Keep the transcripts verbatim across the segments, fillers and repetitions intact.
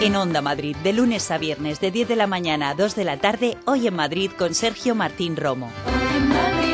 En Onda Madrid, de lunes a viernes, de diez de la mañana a dos de la tarde, Hoy en Madrid con Sergio Martín Romo. Hoy en Madrid.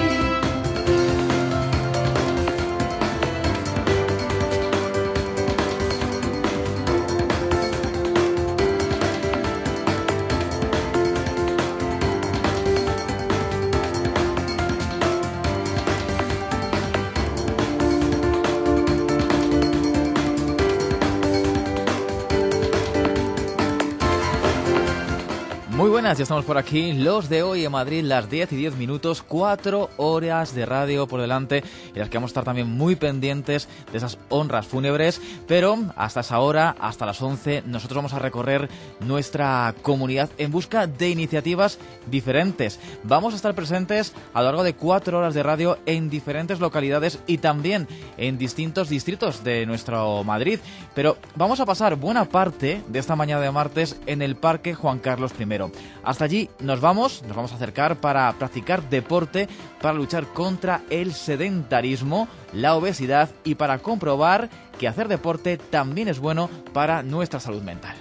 Muy buenas, ya estamos por aquí, los de Hoy en Madrid, las diez y diez minutos, cuatro horas de radio por delante, y las que vamos a estar también muy pendientes de esas honras fúnebres, pero hasta esa hora, hasta las once, nosotros vamos a recorrer nuestra comunidad en busca de iniciativas diferentes. Vamos a estar presentes a lo largo de cuatro horas de radio en diferentes localidades y también en distintos distritos de nuestro Madrid, pero vamos a pasar buena parte de esta mañana de martes en el Parque Juan Carlos primero. Hasta allí nos vamos, nos vamos a acercar para practicar deporte, para luchar contra el sedentarismo, la obesidad y para comprobar que hacer deporte también es bueno para nuestra salud mental.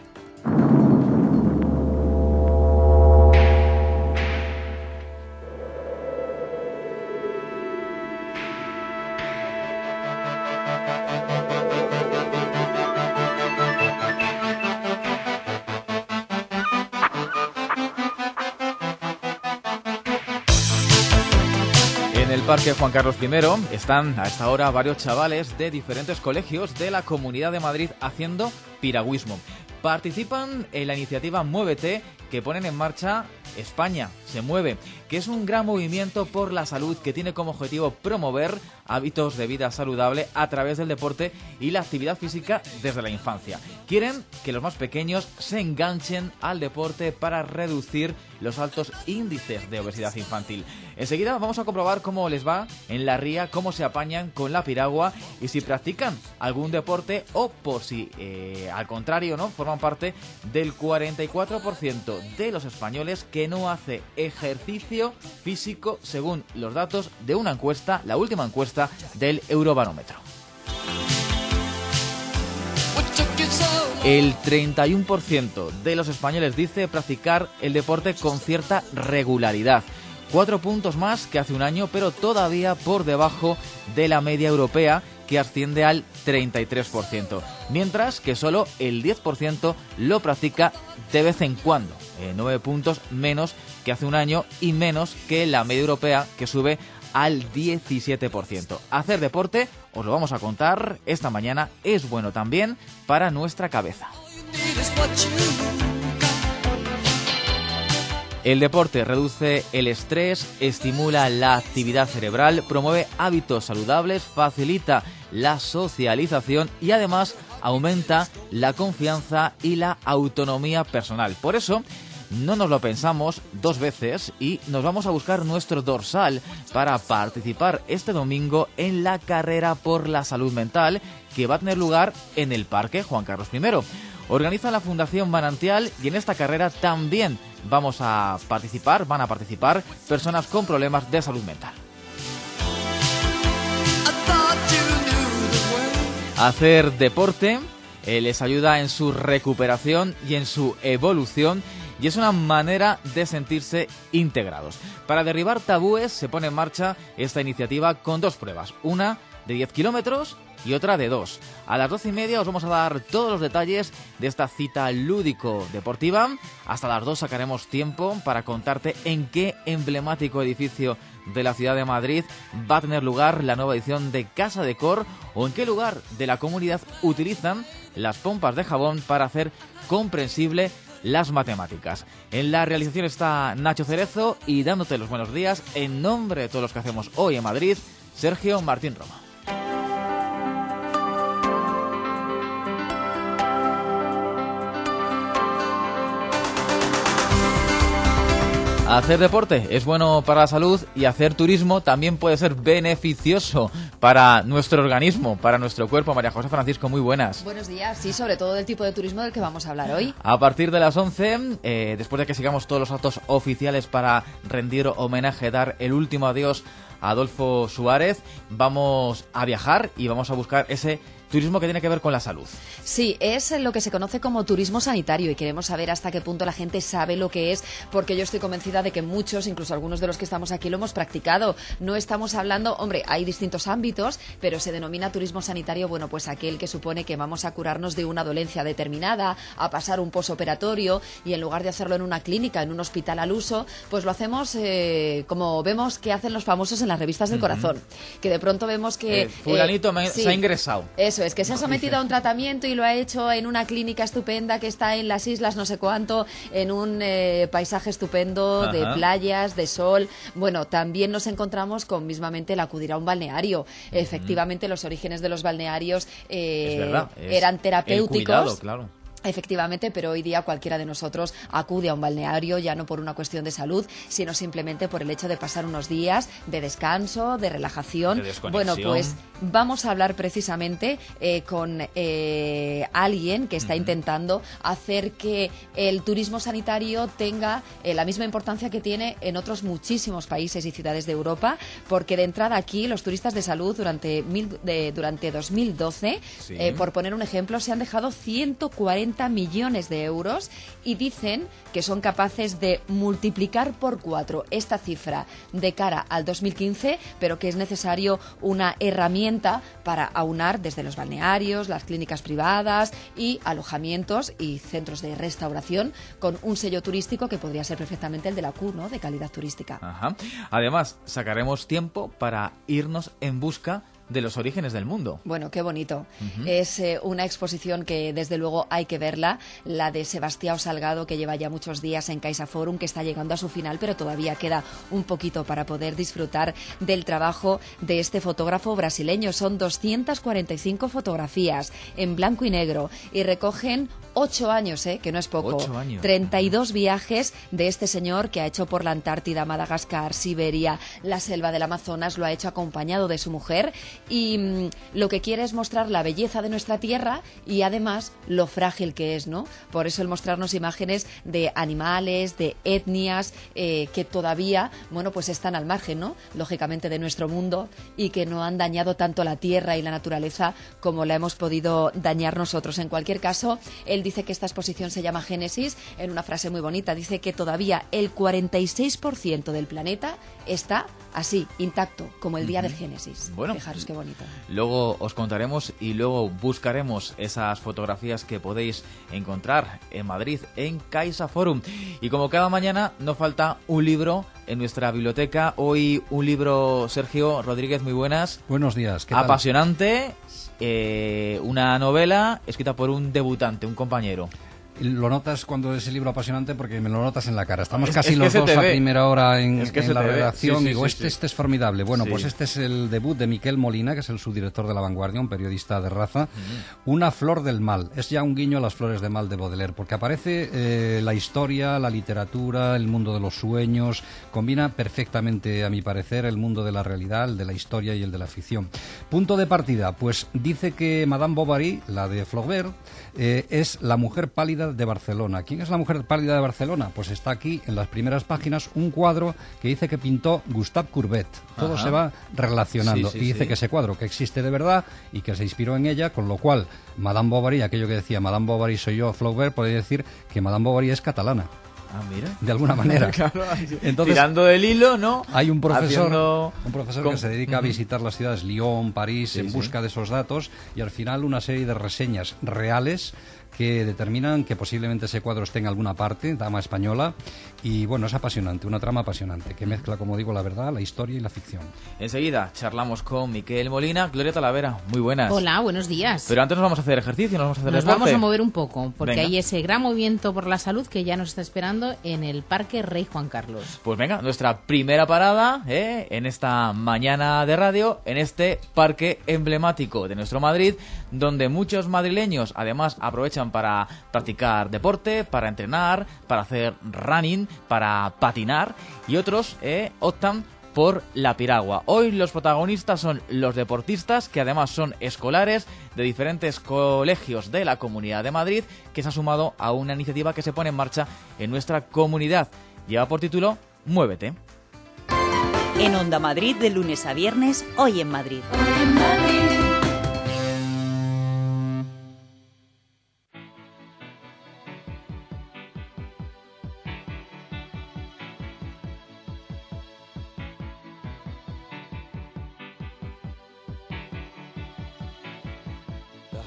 En el Parque Juan Carlos primero están a esta hora varios chavales de diferentes colegios de la Comunidad de Madrid haciendo piragüismo. Participan en la iniciativa Muévete que ponen en marcha España se mueve, que es un gran movimiento por la salud que tiene como objetivo promover hábitos de vida saludable a través del deporte y la actividad física desde la infancia. Quieren que los más pequeños se enganchen al deporte para reducir los altos índices de obesidad infantil. Enseguida vamos a comprobar cómo les va en la ría, cómo se apañan con la piragua y si practican algún deporte o por si, eh, al contrario, no forman parte del cuarenta y cuatro por ciento de los españoles que no hace ejercicio físico según los datos de una encuesta, la última encuesta del Eurobarómetro. El treinta y uno por ciento de los españoles dice practicar el deporte con cierta regularidad. Cuatro puntos más que hace un año, pero todavía por debajo de la media europea, que asciende al treinta y tres por ciento, mientras que solo el diez por ciento lo practica de vez en cuando, eh, nueve puntos menos que hace un año y menos que la media europea, que sube al diecisiete por ciento. Hacer deporte, os lo vamos a contar esta mañana, es bueno también para nuestra cabeza. El deporte reduce el estrés, estimula la actividad cerebral, promueve hábitos saludables, facilita la socialización y además aumenta la confianza y la autonomía personal. Por eso, no nos lo pensamos dos veces y nos vamos a buscar nuestro dorsal para participar este domingo en la carrera por la salud mental que va a tener lugar en el Parque Juan Carlos primero. Organiza la Fundación Manantial y en esta carrera también vamos a participar, van a participar personas con problemas de salud mental. Hacer deporte eh, les ayuda en su recuperación y en su evolución y es una manera de sentirse integrados. Para derribar tabúes se pone en marcha esta iniciativa con dos pruebas, una de diez kilómetros y otra de dos. A las doce y media os vamos a dar todos los detalles de esta cita lúdico-deportiva. Hasta las dos sacaremos tiempo para contarte en qué emblemático edificio de la ciudad de Madrid va a tener lugar la nueva edición de Casa Decor o en qué lugar de la comunidad utilizan las pompas de jabón para hacer comprensible las matemáticas. En la realización está Nacho Cerezo y dándote los buenos días en nombre de todos los que hacemos hoy en Madrid, Sergio Martín Roma. Hacer deporte es bueno para la salud y hacer turismo también puede ser beneficioso para nuestro organismo, para nuestro cuerpo. María José Francisco, muy buenas. Buenos días, sí, sobre todo del tipo de turismo del que vamos a hablar hoy. A partir de las once, eh, después de que sigamos todos los actos oficiales para rendir homenaje, dar el último adiós a Adolfo Suárez, vamos a viajar y vamos a buscar ese turismo que tiene que ver con la salud. Sí, es lo que se conoce como turismo sanitario y queremos saber hasta qué punto la gente sabe lo que es, porque yo estoy convencida de que muchos, incluso algunos de los que estamos aquí, lo hemos practicado. No estamos hablando, hombre, hay distintos ámbitos, pero se denomina turismo sanitario, bueno, pues aquel que supone que vamos a curarnos de una dolencia determinada, a pasar un posoperatorio y en lugar de hacerlo en una clínica, en un hospital al uso, pues lo hacemos eh, como vemos que hacen los famosos en las revistas del uh-huh. corazón, que de pronto vemos que... Eh, fulanito eh, me, sí, se ha ingresado. Eso es, que se ha sometido a un tratamiento y lo ha hecho en una clínica estupenda que está en las islas no sé cuánto, en un eh, paisaje estupendo Ajá. de playas, de sol. Bueno, también nos encontramos con mismamente el acudir a un balneario. Uh-huh. Efectivamente, los orígenes de los balnearios eh, es verdad, es eran terapéuticos. El cuidado, claro. Efectivamente, pero hoy día cualquiera de nosotros acude a un balneario ya no por una cuestión de salud, sino simplemente por el hecho de pasar unos días de descanso, de relajación. De bueno, pues vamos a hablar precisamente eh, con eh, alguien que está uh-huh. intentando hacer que el turismo sanitario tenga eh, la misma importancia que tiene en otros muchísimos países y ciudades de Europa, porque de entrada aquí los turistas de salud durante, mil, de, durante dos mil doce, sí. eh, por poner un ejemplo, se han dejado ciento cuarenta millones de euros y dicen que son capaces de multiplicar por cuatro esta cifra de cara al dos mil quince, pero que es necesario una herramienta para aunar desde los balnearios, las clínicas privadas y alojamientos y centros de restauración con un sello turístico que podría ser perfectamente el de la C U, ¿no?, de calidad turística. Ajá. Además, sacaremos tiempo para irnos en busca de los orígenes del mundo. Bueno, qué bonito. Uh-huh. Es eh, una exposición que desde luego hay que verla, la de Sebastião Salgado, que lleva ya muchos días en CaixaForum, que está llegando a su final, pero todavía queda un poquito para poder disfrutar del trabajo de este fotógrafo brasileño. Son doscientas cuarenta y cinco fotografías en blanco y negro y recogen ocho años, ¿eh? Que no es poco. Ocho años. treinta y dos viajes de este señor que ha hecho por la Antártida, Madagascar, Siberia, la selva del Amazonas, lo ha hecho acompañado de su mujer. Y mmm, lo que quiere es mostrar la belleza de nuestra tierra y además lo frágil que es, ¿no? Por eso el mostrarnos imágenes de animales, de etnias eh, que todavía, bueno, pues están al margen, ¿no?, lógicamente, de nuestro mundo y que no han dañado tanto la tierra y la naturaleza como la hemos podido dañar nosotros. En cualquier caso, él dice que esta exposición se llama Génesis en una frase muy bonita. Dice que todavía el cuarenta y seis por ciento del planeta está así, intacto, como el día del Génesis. Bueno, fijaros qué bonito. Luego os contaremos y luego buscaremos esas fotografías que podéis encontrar en Madrid, en CaixaForum. Y como cada mañana, no falta un libro en nuestra biblioteca. Hoy un libro, Sergio Rodríguez, muy buenas. Buenos días. ¿Qué tal? Apasionante, eh, una novela escrita por un debutante, un compañero. Lo notas cuando es el libro apasionante porque me lo notas en la cara. Estamos es, casi es los dos a ve. primera hora en, es que en la redacción. Sí, sí, y digo, sí, este, sí. este es formidable. Bueno, sí. pues este es el debut de Miquel Molina, que es el subdirector de La Vanguardia, un periodista de raza. Mm. Una flor del mal. Es ya un guiño a las flores de mal de Baudelaire, porque aparece eh, la historia, la literatura, el mundo de los sueños. Combina perfectamente, a mi parecer, el mundo de la realidad, el de la historia y el de la ficción. Punto de partida, pues dice que Madame Bovary, la de Flaubert, eh, es la mujer pálida de Barcelona. ¿Quién es la mujer pálida de Barcelona? Pues está aquí en las primeras páginas un cuadro que dice que pintó Gustave Courbet. Todo Ajá. se va relacionando. Sí, sí, y dice sí. que ese cuadro que existe de verdad y que se inspiró en ella, con lo cual Madame Bovary, aquello que decía Madame Bovary soy yo, Flaubert, podría decir que Madame Bovary es catalana. Ah, mira. De alguna manera. Claro, entonces, tirando del hilo, ¿no? Hay un profesor, Haciendo... un profesor con... que se dedica uh-huh. a visitar las ciudades Lyon, París, sí, en busca sí. de esos datos y al final una serie de reseñas reales que determinan que posiblemente ese cuadro esté en alguna parte, dama española, y bueno, es apasionante, una trama apasionante, que mezcla, como digo, la verdad, la historia y la ficción. Enseguida charlamos con Miquel Molina. Gloria Talavera, muy buenas. Hola, buenos días. Pero antes nos vamos a hacer ejercicio, nos vamos a hacer Nos deporte. vamos a mover un poco, porque venga. hay ese gran movimiento por la salud que ya nos está esperando en el Parque Rey Juan Carlos. Pues venga, nuestra primera parada ¿eh? en esta mañana de radio, en este parque emblemático de nuestro Madrid, donde muchos madrileños además aprovechan para practicar deporte, para entrenar, para hacer running, para patinar, y otros eh, optan por la piragua. Hoy los protagonistas son los deportistas, que además son escolares de diferentes colegios de la Comunidad de Madrid, que se ha sumado a una iniciativa que se pone en marcha en nuestra comunidad. Lleva por título Muévete. En Onda Madrid, de lunes a viernes, Hoy en Madrid. Hoy en Madrid.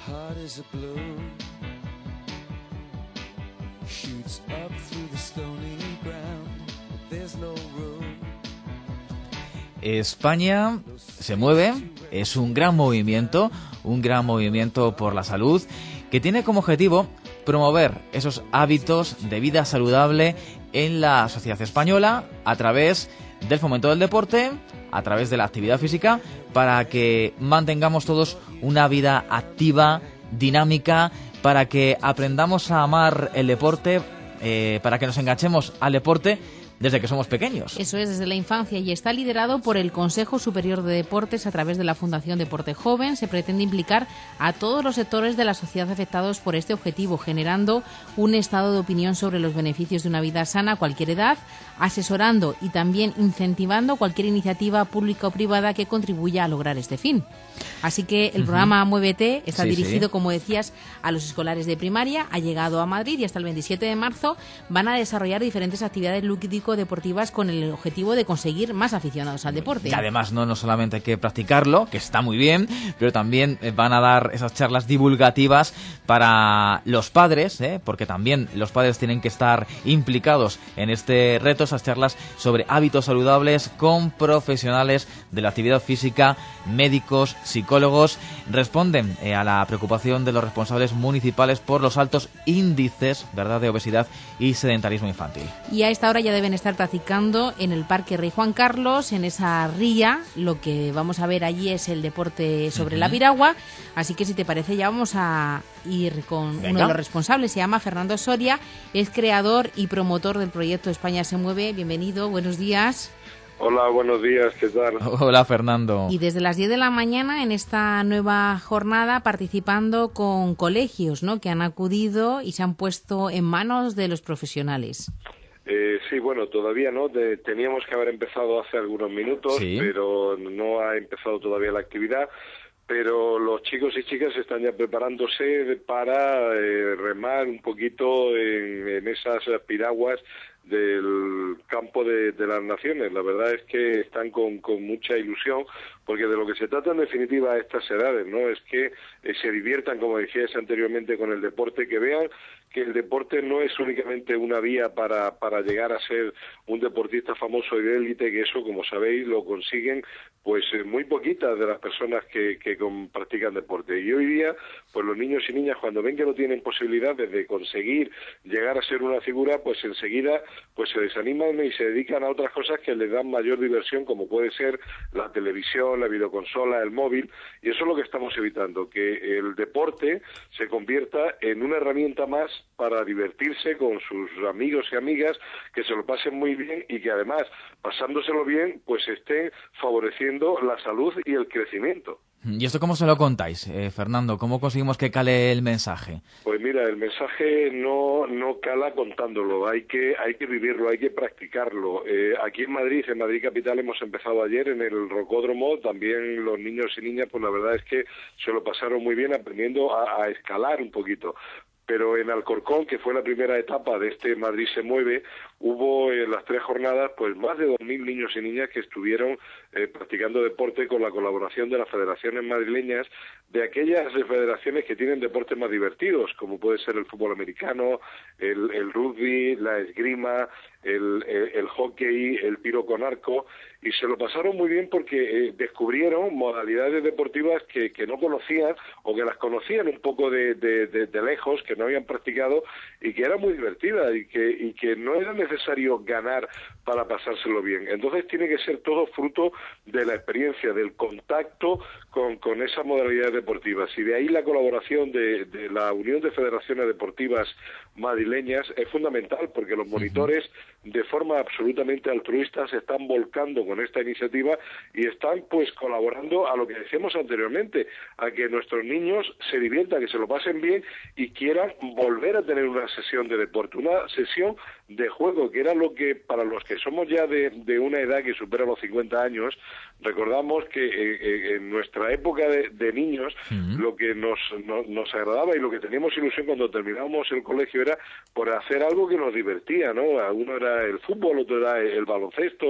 heart is a balloon, shoots up through the stony ground, but there's no room. España se mueve, es un gran movimiento, un gran movimiento por la salud, que tiene como objetivo promover esos hábitos de vida saludable en la sociedad española a través del fomento del deporte, a través de la actividad física, para que mantengamos todos una vida activa, dinámica, para que aprendamos a amar el deporte, eh, para que nos enganchemos al deporte desde que somos pequeños. Eso es, desde la infancia, y está liderado por el Consejo Superior de Deportes a través de la Fundación Deporte Joven. Se pretende implicar a todos los sectores de la sociedad afectados por este objetivo, generando un estado de opinión sobre los beneficios de una vida sana a cualquier edad, asesorando y también incentivando cualquier iniciativa pública o privada que contribuya a lograr este fin. Así que el uh-huh. programa Muévete está sí, dirigido, sí. como decías, a los escolares de primaria, ha llegado a Madrid y hasta el veintisiete de marzo van a desarrollar diferentes actividades lúdico-deportivas con el objetivo de conseguir más aficionados al deporte. Y además no, no solamente hay que practicarlo, que está muy bien, pero también van a dar esas charlas divulgativas para los padres, ¿eh? Porque también los padres tienen que estar implicados en este reto, esas charlas sobre hábitos saludables con profesionales de la actividad física, médicos, psicólogos. Responden eh, a la preocupación de los responsables municipales por los altos índices, ¿verdad?, de obesidad y sedentarismo infantil. Y a esta hora ya deben estar practicando en el Parque Rey Juan Carlos, en esa ría. Lo que vamos a ver allí es el deporte sobre uh-huh. la piragua. Así que si te parece ya vamos a ir con Venga. uno de los responsables. Se llama Fernando Soria, es creador y promotor del proyecto España se mueve. Bienvenido, buenos días. Hola, buenos días, ¿qué tal? Hola, Fernando. Y desde las diez de la mañana en esta nueva jornada participando con colegios, ¿no?, que han acudido y se han puesto en manos de los profesionales. Eh, sí, bueno, todavía no, de, teníamos que haber empezado hace algunos minutos, ¿Sí? pero no ha empezado todavía la actividad. Pero los chicos y chicas están ya preparándose para eh, remar un poquito en, en esas piraguas del campo de, de las naciones. La verdad es que están con, con mucha ilusión, porque de lo que se trata en definitiva a estas edades, ¿no?, es que eh, se diviertan, como decías anteriormente, con el deporte, que vean que el deporte no es únicamente una vía para, para llegar a ser un deportista famoso y de élite, que eso, como sabéis, lo consiguen pues eh, muy poquitas de las personas que, que con, practican deporte. Y hoy día, pues los niños y niñas, cuando ven que no tienen posibilidades de conseguir llegar a ser una figura, pues enseguida pues se desaniman y se dedican a otras cosas que les dan mayor diversión, como puede ser la televisión, la videoconsola, el móvil, y eso es lo que estamos evitando, que el deporte se convierta en una herramienta más para divertirse con sus amigos y amigas, que se lo pasen muy bien y que además, pasándoselo bien, pues estén favoreciendo la salud y el crecimiento. ¿Y esto cómo se lo contáis, eh, Fernando? ¿Cómo conseguimos que cale el mensaje? Pues mira, el mensaje no no cala contándolo, hay que hay que vivirlo, hay que practicarlo. Eh, aquí en Madrid, en Madrid Capital, hemos empezado ayer en el Rocódromo, también los niños y niñas, pues la verdad es que se lo pasaron muy bien aprendiendo a, a escalar un poquito. Pero en Alcorcón, que fue la primera etapa de este Madrid se mueve, hubo en las tres jornadas pues más de dos mil niños y niñas que estuvieron eh, practicando deporte con la colaboración de las federaciones madrileñas, de aquellas federaciones que tienen deportes más divertidos, como puede ser el fútbol americano, el, el rugby, la esgrima, el, el, el hockey, el tiro con arco, y se lo pasaron muy bien porque eh, descubrieron modalidades deportivas que, que no conocían o que las conocían un poco de, de, de, de lejos, que no habían practicado y que era muy divertida y que, y que no era necesario ganar para pasárselo bien. Entonces tiene que ser todo fruto de la experiencia, del contacto con, con esas modalidades deportivas, y de ahí la colaboración de, de la Unión de Federaciones Deportivas Madrileñas es fundamental, porque los monitores de forma absolutamente altruista se están volcando con esta iniciativa y están pues colaborando a lo que decíamos anteriormente, a que nuestros niños se diviertan, que se lo pasen bien y quieran volver a tener una sesión de deporte, una sesión de juego, que era lo que para los que somos ya de, de una edad que supera los cincuenta años, recordamos que eh, en nuestra época de, de niños, uh-huh. lo que nos, no, nos agradaba y lo que teníamos ilusión cuando terminábamos el colegio era por hacer algo que nos divertía, ¿no? Uno era el fútbol, otro era el baloncesto,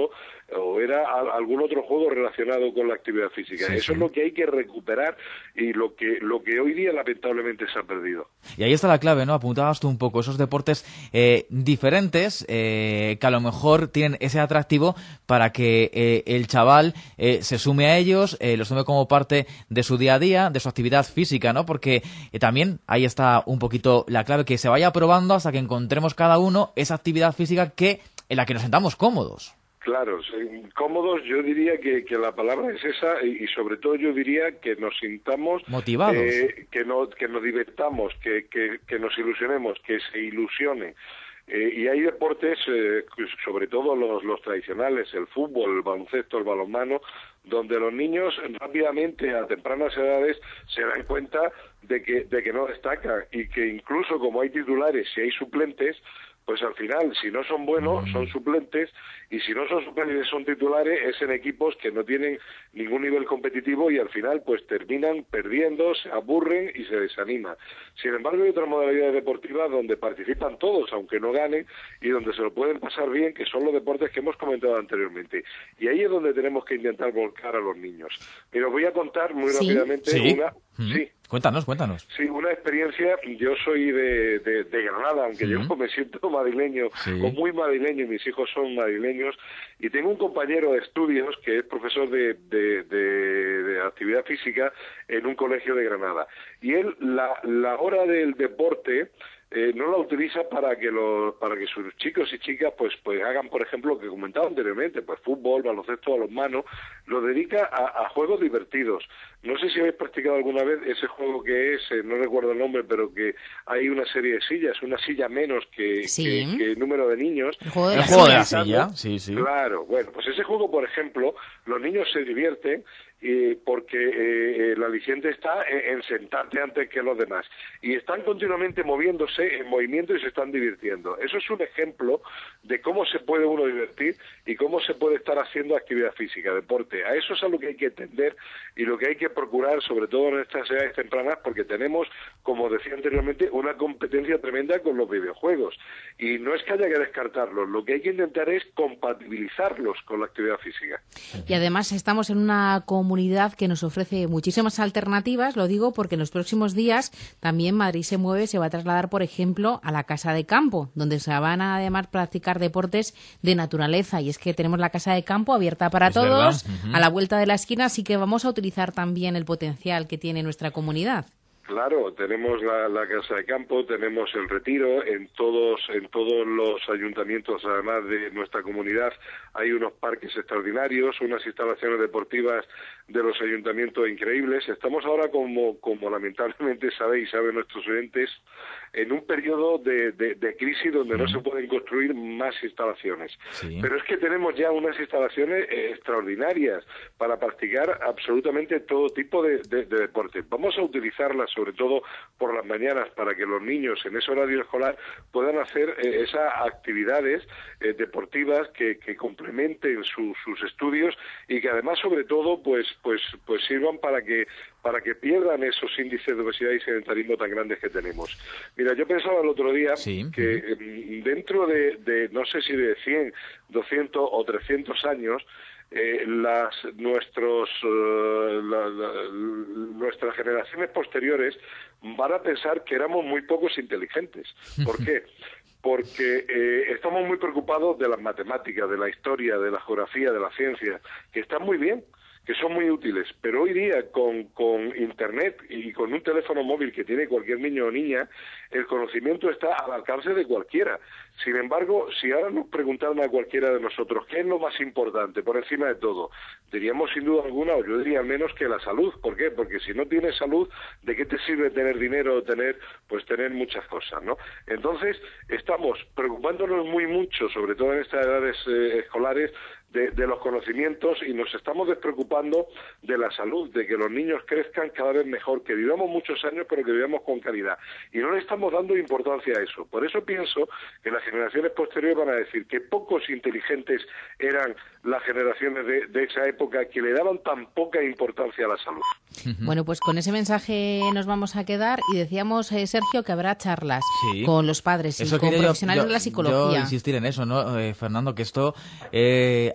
o era a, algún otro juego relacionado con la actividad física. Sí, Eso sí. es lo que hay que recuperar y lo que lo que hoy día lamentablemente se ha perdido. Y ahí está la clave, ¿no? Apuntabas tú un poco esos deportes eh, diferentes eh, que a lo mejor tienen ese atractivo para que eh, el chaval eh, se sume a ellos, eh, los tome como parte de su día a día, de su actividad física, ¿no? Porque eh, también ahí está un poquito la clave, que se vaya probando hasta que encontremos cada uno esa actividad física que en la que nos sentamos cómodos. Claro, sí, cómodos, yo diría que, que la palabra es esa y, y sobre todo yo diría que nos sintamos motivados, eh, que, no, que nos divirtamos, que, que, que nos ilusionemos, que se ilusione. Eh, y hay deportes, eh, sobre todo los, los tradicionales, el fútbol, el baloncesto, el balonmano, donde los niños rápidamente a tempranas edades se dan cuenta de que, de que no destacan y que incluso como hay titulares y hay suplentes, pues al final, si no son buenos, son suplentes, y si no son suplentes, son titulares, es en equipos que no tienen ningún nivel competitivo y al final pues terminan perdiendo, se aburren y se desaniman. Sin embargo, hay otras modalidades deportivas donde participan todos, aunque no ganen, y donde se lo pueden pasar bien, que son los deportes que hemos comentado anteriormente. Y ahí es donde tenemos que intentar volcar a los niños. Pero voy a contar muy ¿Sí? rápidamente ¿Sí? una... Mm. Sí. Cuéntanos, cuéntanos. Sí, una experiencia, yo soy de, de, de Granada, aunque Sí. yo me siento madrileño, Sí. o muy madrileño, y mis hijos son madrileños, y tengo un compañero de estudios que es profesor de, de, de, de actividad física en un colegio de Granada. Y él, la, la hora del deporte... Eh, no la utiliza para que los para que sus chicos y chicas pues pues hagan, por ejemplo, lo que comentaba anteriormente, pues fútbol, baloncesto, balonmano, lo dedica a, a juegos divertidos. No sé si habéis practicado alguna vez ese juego que es, eh, no recuerdo el nombre, pero que hay una serie de sillas, una silla menos que, Sí. que, que el número de niños. El juego de El la juego de la silla. silla, sí, sí. Claro, bueno, pues ese juego, por ejemplo, los niños se divierten y porque eh, el aliciente está en, en sentarte antes que los demás. Y están continuamente moviéndose en movimiento y se están divirtiendo. Eso es un ejemplo de cómo se puede uno divertir y cómo se puede estar haciendo actividad física, deporte. A eso es a lo que hay que tender y lo que hay que procurar, sobre todo en estas edades tempranas, porque tenemos, como decía anteriormente, una competencia tremenda con los videojuegos. Y no es que haya que descartarlos, lo que hay que intentar es compatibilizarlos con la actividad física. Y además estamos en una comunidad que nos ofrece muchísimas alternativas, lo digo porque en los próximos días también Madrid se mueve, se va a trasladar, por ejemplo, a la Casa de Campo, donde se van a además practicar deportes de naturaleza. Y es que tenemos la Casa de Campo abierta para Es todos, verdad. Ujú. a la vuelta de la esquina, así que vamos a utilizar también el potencial que tiene nuestra comunidad. Claro, tenemos la, la casa de campo, tenemos el retiro, en todos en todos los ayuntamientos, además de nuestra comunidad, hay unos parques extraordinarios, unas instalaciones deportivas de los ayuntamientos increíbles. Estamos ahora, como, como lamentablemente sabéis, saben nuestros oyentes, en un periodo de, de, de crisis donde no se pueden construir más instalaciones. Sí. Pero es que tenemos ya unas instalaciones eh, extraordinarias para practicar absolutamente todo tipo de, de, de deportes. Vamos a utilizarlas sobre todo por las mañanas para que los niños en ese horario escolar puedan hacer eh, esas actividades eh, deportivas que, que complementen su, sus estudios y que además sobre todo pues pues pues sirvan para que para que pierdan esos índices de obesidad y sedentarismo tan grandes que tenemos. Mira, yo pensaba el otro día Sí. que eh, dentro de, de, no sé si de cien, doscientos o trescientos años, eh, las nuestros eh, la, la, nuestras generaciones posteriores van a pensar que éramos muy pocos inteligentes. ¿Por qué? Porque eh, estamos muy preocupados de las matemáticas, de la historia, de la geografía, de la ciencia, que están muy bien, que son muy útiles, pero hoy día con, con Internet y con un teléfono móvil que tiene cualquier niño o niña, el conocimiento está al alcance de cualquiera. Sin embargo, si ahora nos preguntaran a cualquiera de nosotros qué es lo más importante por encima de todo, diríamos sin duda alguna, o yo diría al menos que la salud. ¿Por qué? Porque si no tienes salud, ¿de qué te sirve tener dinero o tener, pues tener muchas cosas, ¿no? Entonces, estamos preocupándonos muy mucho, sobre todo en estas edades eh, escolares, De, de los conocimientos y nos estamos despreocupando de la salud, de que los niños crezcan cada vez mejor, que vivamos muchos años pero que vivamos con calidad. Y no le estamos dando importancia a eso. Por eso pienso que las generaciones posteriores van a decir que pocos inteligentes eran las generaciones de, de esa época que le daban tan poca importancia a la salud. Bueno, pues con ese mensaje nos vamos a quedar y decíamos, eh, Sergio, que habrá charlas Sí. con los padres y Eso con quería yo- profesionales yo- de la psicología. Yo insistir en eso, ¿no, eh, Fernando? Que esto eh,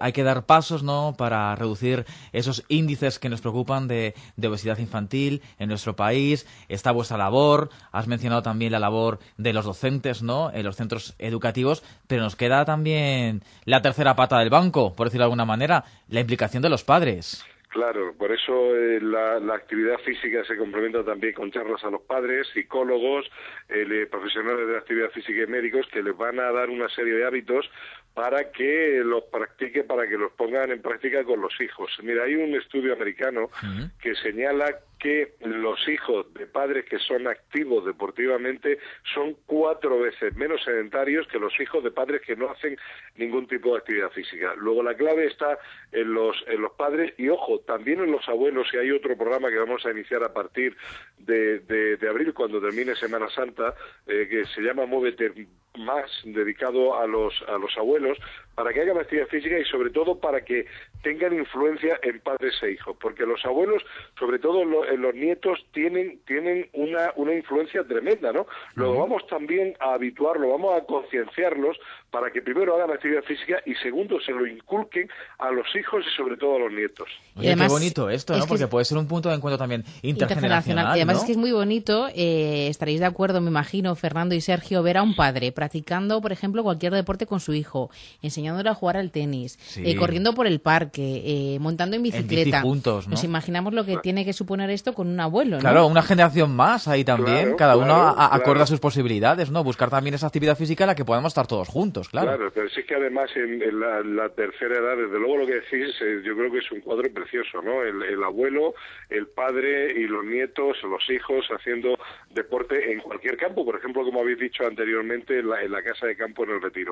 hay que dar pasos, ¿no?, para reducir esos índices que nos preocupan de, de obesidad infantil en nuestro país. Está vuestra labor, has mencionado también la labor de los docentes, ¿no?, en los centros educativos, pero nos queda también la tercera pata del banco, por decirlo de alguna manera, la implicación de los padres. Claro, por eso eh, la, la actividad física se complementa también con charlas a los padres, psicólogos, eh, profesionales de la actividad física y médicos que les van a dar una serie de hábitos para que los practique, para que los pongan en práctica con los hijos. Mira, hay un estudio americano uh-huh. que señala que los hijos de padres que son activos deportivamente son cuatro veces menos sedentarios que los hijos de padres que no hacen ningún tipo de actividad física. Luego la clave está en los en los padres y, ojo, también en los abuelos, y hay otro programa que vamos a iniciar a partir de, de, de abril, cuando termine Semana Santa, eh, que se llama Móvete Más, dedicado a los a los abuelos, para que hagan actividad física y sobre todo para que tengan influencia en padres e hijos, porque los abuelos, sobre todo en, lo, en los nietos, tienen tienen una una influencia tremenda, ¿no? Luego uh-huh. vamos también a habituarlo, vamos a concienciarlos para que primero hagan actividad física y segundo se lo inculquen a los hijos y sobre todo a los nietos. Oye, además, qué bonito esto, ¿no? Porque es, puede ser un punto de encuentro también intergeneracional, y además ¿no? es que es muy bonito, eh, estaréis de acuerdo, me imagino, Fernando y Sergio, ver a un padre practicando, por ejemplo, cualquier deporte con su hijo, enseñándole a jugar al tenis, sí. eh, corriendo por el parque, eh, montando en bicicleta. En bici juntos, ¿no? Nos imaginamos lo que claro. tiene que suponer esto con un abuelo, ¿no? Claro, una generación más ahí también, claro, cada uno claro, a, a, acorde claro. a sus posibilidades, ¿no? Buscar también esa actividad física en la que podamos estar todos juntos, claro. Claro, pero sí que además en, en la, la tercera edad, desde luego lo que decís, eh, yo creo que es un cuadro precioso, ¿no? El, el abuelo, el padre y los nietos, los hijos haciendo deporte en cualquier campo, por ejemplo, como habéis dicho anteriormente, en la, en la casa de campo en el Retiro.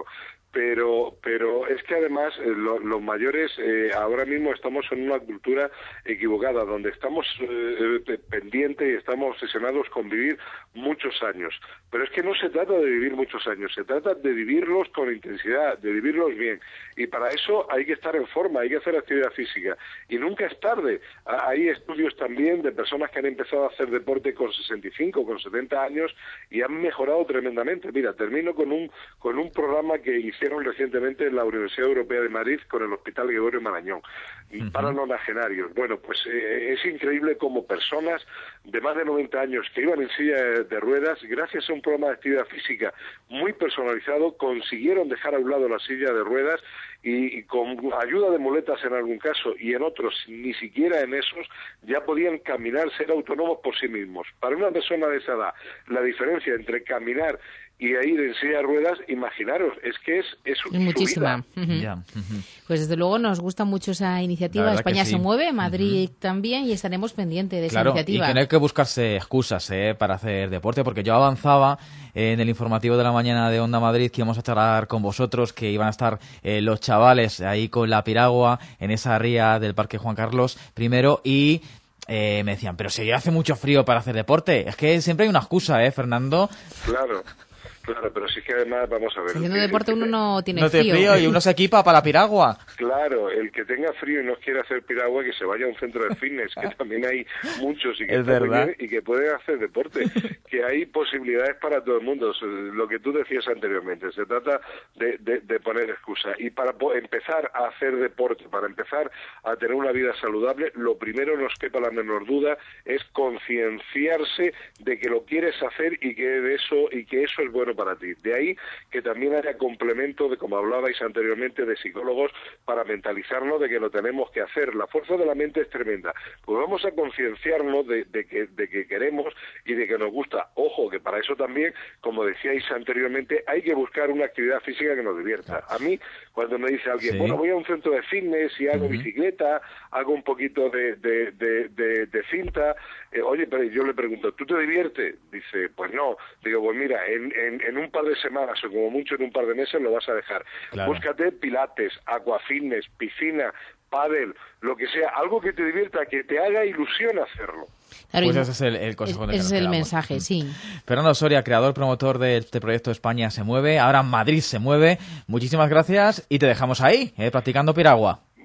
Pero pero es que además eh, lo, los mayores eh, ahora mismo estamos en una cultura equivocada, donde estamos eh, pendientes y estamos obsesionados con vivir muchos años. Pero es que no se trata de vivir muchos años, se trata de vivirlos con intensidad, de vivirlos bien. Y para eso hay que estar en forma, hay que hacer actividad física. Y nunca es tarde. Hay estudios también de personas que han empezado a hacer deporte con sesenta y cinco, con setenta años y han mejorado tremendamente. Mira, termino con un con un programa que hicieron recientemente en la Universidad Europea de Madrid con el Hospital Gregorio Marañón, uh-huh. para nonagenarios. Bueno, pues eh, es increíble cómo personas de más de noventa años que iban en silla de, de ruedas, gracias a un programa de actividad física muy personalizado, consiguieron dejar a un lado la silla de ruedas y, y con ayuda de muletas en algún caso y en otros ni siquiera en esos ya podían caminar, ser autónomos por sí mismos. Para una persona de esa edad, la diferencia entre caminar y a ir en silla de ruedas, imaginaros, es que es, es, es muchísima. Uh-huh. Yeah. Uh-huh. Pues desde luego nos gusta mucho esa iniciativa. España sí. se mueve, Madrid uh-huh. también, y estaremos pendientes de claro, esa iniciativa. Y que no hay que buscarse excusas eh, para hacer deporte, porque yo avanzaba eh, en el informativo de la mañana de Onda Madrid que íbamos a charlar con vosotros, que iban a estar eh, los chavales ahí con la piragua en esa ría del Parque Juan Carlos primero y... Eh, me decían, pero si hace mucho frío para hacer deporte. Es que siempre hay una excusa, ¿eh, Fernando? Claro. Claro, pero sí que además, vamos a ver... Haciendo deporte uno no tiene no frío. frío. Y uno se equipa para la piragua. Claro, el que tenga frío y no quiera hacer piragua, que se vaya a un centro de fitness, que también hay muchos y que, es verdad. Bien, y que pueden hacer deporte. Que hay posibilidades para todo el mundo. Lo que tú decías anteriormente, se trata de, de, de poner excusa. Y para empezar a hacer deporte, para empezar a tener una vida saludable, lo primero, no os quepa la menor duda, es concienciarse de que lo quieres hacer y que de eso y que eso es bueno para ti. De ahí que también haya complemento de, como hablabais anteriormente, de psicólogos para mentalizarnos de que lo tenemos que hacer. La fuerza de la mente es tremenda. Pues vamos a concienciarnos de, de, que, de que queremos y de que nos gusta. Ojo, que para eso también, como decíais anteriormente, hay que buscar una actividad física que nos divierta. A mí, cuando me dice alguien, sí. bueno, voy a un centro de fitness y hago uh-huh. bicicleta, hago un poquito de, de, de, de, de cinta, eh, oye, pero yo le pregunto, ¿tú te diviertes? Dice, pues no. Digo, pues mira, en, en, en un par de semanas o como mucho en un par de meses lo vas a dejar. Claro. Búscate pilates, aquafitness, piscina, pádel, lo que sea, algo que te divierta, que te haga ilusión hacerlo. Claro, pues ese es el, el consejo. Ese es el mensaje, sí. Fernando Soria, creador, promotor de este proyecto España se mueve, ahora Madrid se mueve. Muchísimas gracias y te dejamos ahí, eh, practicando piragua.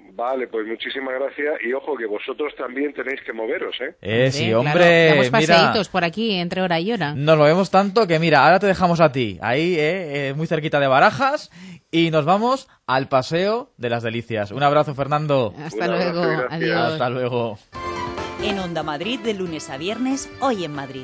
Vale, pues muchísimas gracias y ojo que vosotros también tenéis que moveros, ¿eh? Eh, sí, claro, hombre, damos mira, paseitos por aquí entre hora y hora. nos movemos tanto que mira, ahora te dejamos a ti, ahí, eh, eh, muy cerquita de Barajas, y nos vamos al Paseo de las Delicias. Un abrazo, Fernando. Hasta Un abrazo, luego, gracias. adiós. Hasta luego. En Onda Madrid, de lunes a viernes, Hoy en Madrid.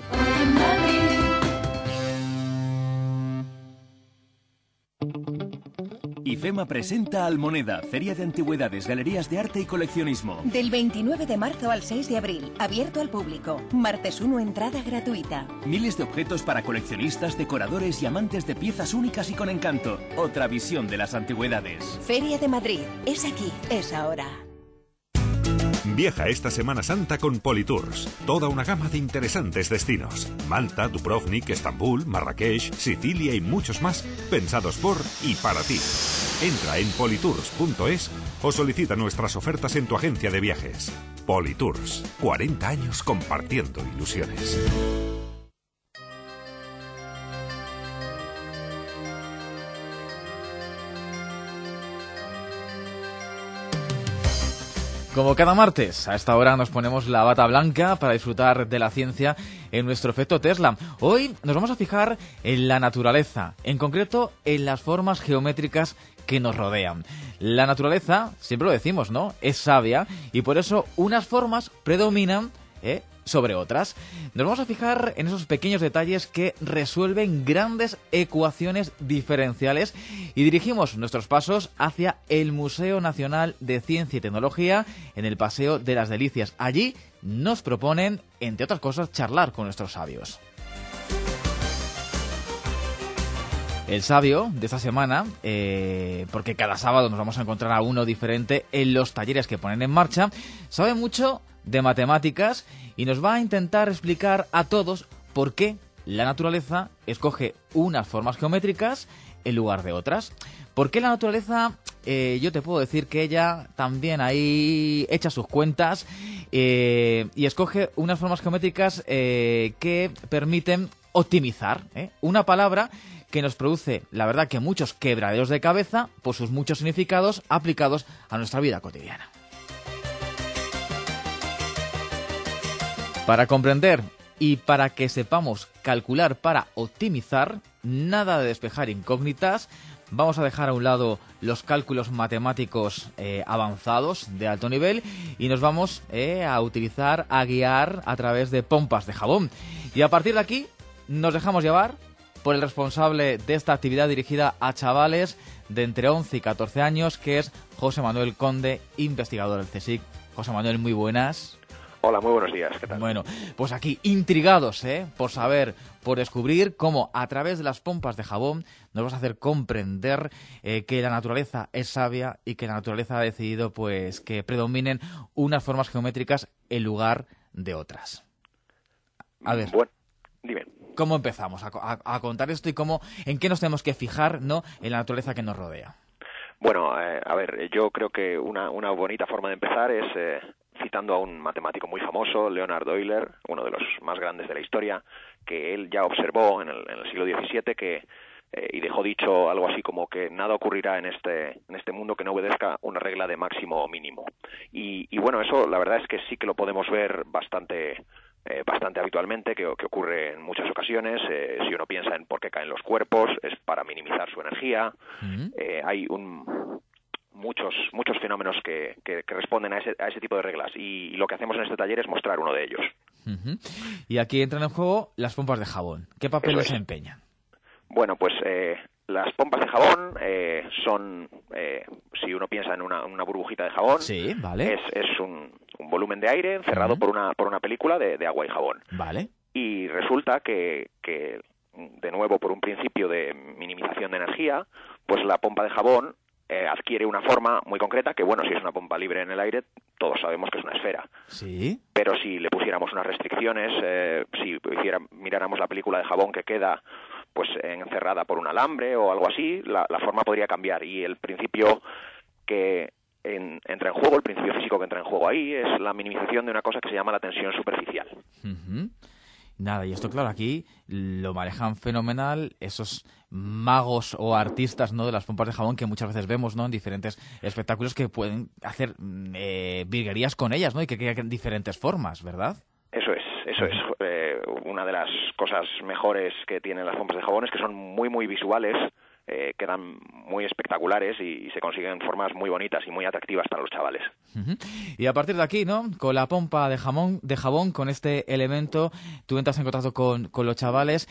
IFEMA presenta Almoneda, Feria de Antigüedades, Galerías de Arte y Coleccionismo. Del veintinueve de marzo al seis de abril, abierto al público. Martes uno, entrada gratuita. Miles de objetos para coleccionistas, decoradores y amantes de piezas únicas y con encanto. Otra visión de las antigüedades. Feria de Madrid. Es aquí, es ahora. Viaja esta Semana Santa con Politours. Toda una gama de interesantes destinos. Malta, Dubrovnik, Estambul, Marrakech, Sicilia y muchos más, pensados por y para ti. Entra en politours punto es o solicita nuestras ofertas en tu agencia de viajes. Politours, cuarenta años compartiendo ilusiones. Como cada martes, a esta hora nos ponemos la bata blanca para disfrutar de la ciencia en nuestro efecto Tesla. Hoy nos vamos a fijar en la naturaleza, en concreto en las formas geométricas que nos rodean. La naturaleza, siempre lo decimos, ¿no?, es sabia y por eso unas formas predominan ¿eh? sobre otras. Nos vamos a fijar en esos pequeños detalles que resuelven grandes ecuaciones diferenciales y dirigimos nuestros pasos hacia el Museo Nacional de Ciencia y Tecnología en el Paseo de las Delicias. Allí nos proponen, entre otras cosas, charlar con nuestros sabios. El sabio de esta semana, eh, porque cada sábado nos vamos a encontrar a uno diferente en los talleres que ponen en marcha, sabe mucho de matemáticas y nos va a intentar explicar a todos por qué la naturaleza escoge unas formas geométricas en lugar de otras. ¿Por qué la naturaleza? Eh, yo te puedo decir que ella también ahí echa sus cuentas eh, y escoge unas formas geométricas eh, que permiten optimizar, ¿eh? Una palabra que nos produce, la verdad, que muchos quebraderos de cabeza por sus muchos significados aplicados a nuestra vida cotidiana. Para comprender y para que sepamos calcular para optimizar, nada de despejar incógnitas, vamos a dejar a un lado los cálculos matemáticos eh, avanzados de alto nivel y nos vamos eh, a utilizar, a guiar a través de pompas de jabón. Y a partir de aquí nos dejamos llevar por el responsable de esta actividad dirigida a chavales de entre once y catorce años, que es José Manuel Conde, investigador del CSIC. José Manuel, muy buenas. Hola, muy buenos días, ¿qué tal? Bueno, pues aquí intrigados, ¿eh? Por saber, por descubrir cómo a través de las pompas de jabón nos vas a hacer comprender eh, que la naturaleza es sabia y que la naturaleza ha decidido pues que predominen unas formas geométricas en lugar de otras. A ver, bueno, dime. ¿Cómo empezamos a, a, a contar esto y cómo, en qué nos tenemos que fijar, ¿no?, en la naturaleza que nos rodea? Bueno, eh, a ver, yo creo que una, una bonita forma de empezar es eh, citando a un matemático muy famoso, Leonhard Euler, uno de los más grandes de la historia, que él ya observó en el, en el siglo diecisiete que eh, y dejó dicho algo así como que nada ocurrirá en este en este mundo que no obedezca una regla de máximo o mínimo. Y, y bueno, eso la verdad es que sí que lo podemos ver bastante eh, bastante habitualmente, que, que ocurre en muchas ocasiones. Eh, si uno piensa en por qué caen los cuerpos, es para minimizar su energía. Uh-huh. Eh, hay un muchos muchos fenómenos que, que, que responden a ese, a ese tipo de reglas y, y lo que hacemos en este taller es mostrar uno de ellos. Uh-huh. Y aquí entran en juego las pompas de jabón. ¿Qué papel desempeñan? Bueno, pues eh, las pompas de jabón eh, son, eh, si uno piensa en una, una burbujita de jabón, sí, vale. es, es un, un volumen de aire encerrado uh-huh. por una por una película de, de agua y jabón. Vale. Y resulta que, que, de nuevo, por un principio de minimización de energía, pues la pompa de jabón eh, adquiere una forma muy concreta, que bueno, si es una pompa libre en el aire, todos sabemos que es una esfera. Sí. Pero si le pusiéramos unas restricciones, eh, si hiciera, miráramos la película de jabón que queda pues encerrada por un alambre o algo así, la, la forma podría cambiar. Y el principio que en, entra en juego, el principio físico que entra en juego ahí, es la minimización de una cosa que se llama la tensión superficial. Uh-huh. Nada, y esto claro, aquí lo manejan fenomenal esos magos o artistas, ¿no?, de las pompas de jabón que muchas veces vemos, ¿no?, en diferentes espectáculos, que pueden hacer eh, virguerías con ellas, ¿no?, y que crean diferentes formas, ¿verdad? Eso es, eso es. Eh, una de las cosas mejores que tienen las pompas de jabón es que son muy, muy visuales, eh, quedan muy espectaculares y, y se consiguen formas muy bonitas y muy atractivas para los chavales. Uh-huh. Y a partir de aquí, ¿no?, con la pompa de jabón, de jabón, con este elemento, tú entras en contacto con, con los chavales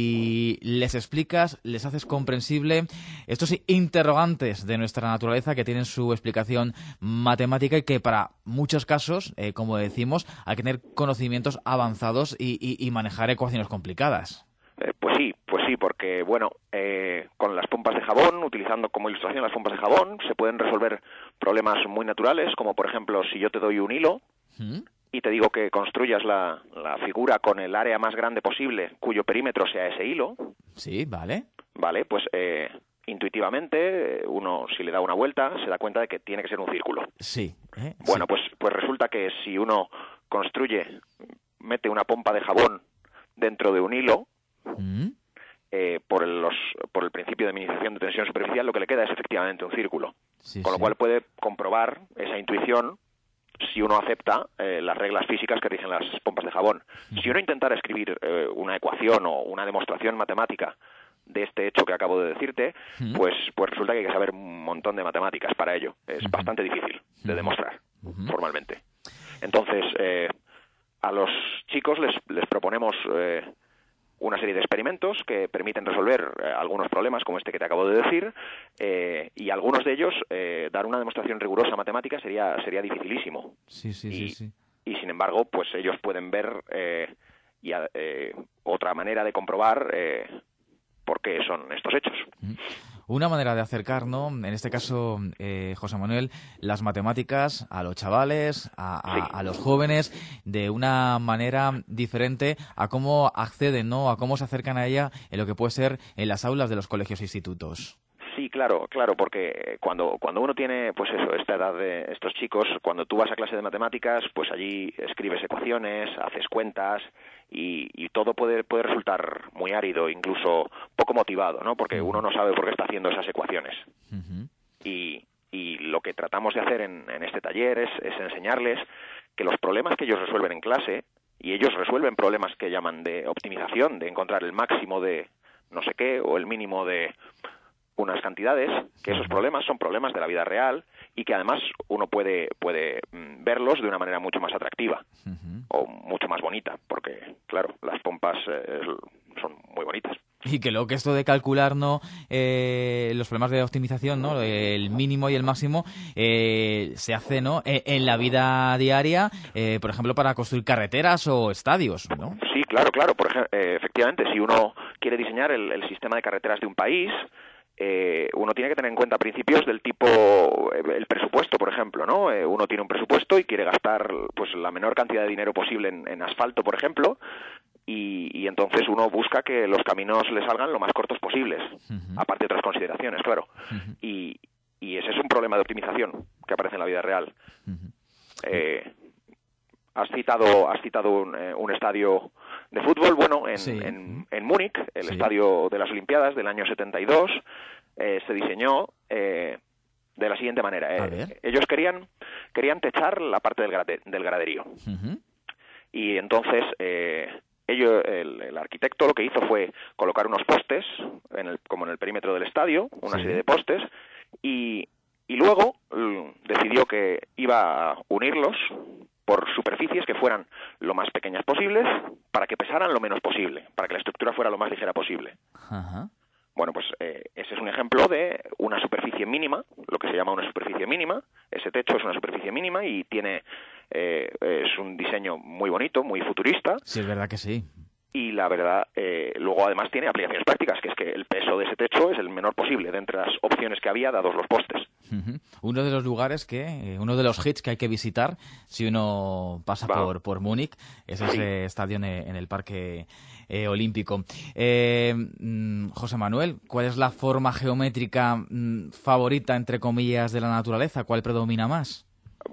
y les explicas, les haces comprensible estos interrogantes de nuestra naturaleza que tienen su explicación matemática y que para muchos casos, eh, como decimos, hay que tener conocimientos avanzados y, y, y manejar ecuaciones complicadas. Eh, pues sí, pues sí, porque, bueno, eh, con las pompas de jabón, utilizando como ilustración las pompas de jabón, se pueden resolver problemas muy naturales, como por ejemplo, si yo te doy un hilo ¿Mm? y te digo que construyas la, la figura con el área más grande posible, cuyo perímetro sea ese hilo. Sí, vale. Vale, pues eh, intuitivamente, uno si le da una vuelta, se da cuenta de que tiene que ser un círculo. Sí. ¿eh? Bueno, sí. pues, pues resulta que si uno construye, mete una pompa de jabón dentro de un hilo, ¿Mm? eh, por, el, los, por el principio de minimización de tensión superficial, lo que le queda es efectivamente un círculo. Sí, con lo sí. cual puede comprobar esa intuición si uno acepta eh, las reglas físicas que rigen las pompas de jabón. ¿Mm? Si uno intentara escribir eh, una ecuación o una demostración matemática de este hecho que acabo de decirte, ¿Mm? pues, pues resulta que hay que saber un montón de matemáticas para ello. Es ¿Mm? bastante difícil de demostrar ¿Mm? formalmente. Entonces, eh, a los chicos les, les proponemos eh, una serie de experimentos que permiten resolver eh, algunos problemas, como este que te acabo de decir, eh, y algunos de ellos, eh, dar una demostración rigurosa matemática sería sería dificilísimo. Sí, sí, y, sí, sí. Y sin embargo, pues ellos pueden ver eh, y, eh, otra manera de comprobar eh, por qué son estos hechos. Una manera de acercar, ¿no?, en este caso, eh, José Manuel, las matemáticas a los chavales, a, a, sí. a los jóvenes, de una manera diferente a cómo acceden, ¿no?, a cómo se acercan a ella en lo que puede ser en las aulas de los colegios e institutos. Sí, claro, claro, porque cuando cuando uno tiene, pues eso, esta edad de estos chicos, cuando tú vas a clase de matemáticas, pues allí escribes ecuaciones, haces cuentas y, y todo puede puede resultar muy árido, incluso poco motivado, ¿no? Porque uno no sabe por qué está haciendo esas ecuaciones. Uh-huh. Y, y lo que tratamos de hacer en, en este taller es, es enseñarles que los problemas que ellos resuelven en clase, y ellos resuelven problemas que llaman de optimización, de encontrar el máximo de no sé qué o el mínimo de unas cantidades, que esos problemas son problemas de la vida real y que además uno puede puede verlos de una manera mucho más atractiva uh-huh. o mucho más bonita, porque claro, las pompas eh, son muy bonitas. Y que luego que esto de calcular, ¿no?, eh, los problemas de optimización, ¿no?, el mínimo y el máximo, eh, se hace, ¿no?, eh, en la vida diaria, eh, por ejemplo, para construir carreteras o estadios, ¿no? Sí, claro, claro. Por ejemplo, eh, efectivamente, si uno quiere diseñar el, el sistema de carreteras de un país, Eh, uno tiene que tener en cuenta principios del tipo eh, el presupuesto, por ejemplo, ¿no? Eh, uno tiene un presupuesto y quiere gastar pues la menor cantidad de dinero posible en, en asfalto, por ejemplo, y, y entonces uno busca que los caminos le salgan lo más cortos posibles, uh-huh. aparte de otras consideraciones, claro. Uh-huh. Y, y ese es un problema de optimización que aparece en la vida real. Uh-huh. Eh, has citado, has citado un, eh, un estadio de fútbol, bueno, en, sí. en, en Múnich, el sí. estadio de las Olimpiadas del año setenta y dos, eh, se diseñó eh, de la siguiente manera. Eh, ellos querían querían techar la parte del, grade, del graderío. Uh-huh. Y entonces, eh, ellos, el, el arquitecto lo que hizo fue colocar unos postes, en el, como en el perímetro del estadio, una sí. serie de postes, y, y luego mm, decidió que iba a unirlos por superficies que fueran lo más pequeñas posibles, para que pesaran lo menos posible, para que la estructura fuera lo más ligera posible. Uh-huh. Bueno, pues eh, ese es un ejemplo de una superficie mínima, lo que se llama una superficie mínima. Ese techo es una superficie mínima y tiene eh, es un diseño muy bonito, muy futurista. Sí, es verdad que sí. Y la verdad, eh, luego además tiene aplicaciones prácticas, que es que el peso de ese techo es el menor posible de entre las opciones que había dados los postes. Uh-huh. Uno de los lugares que, eh, uno de los hits que hay que visitar si uno pasa Va. por por Múnich es ese sí. estadio en, en el Parque eh, Olímpico. Eh, mm, José Manuel, ¿cuál es la forma geométrica mm, favorita, entre comillas, de la naturaleza? ¿Cuál predomina más?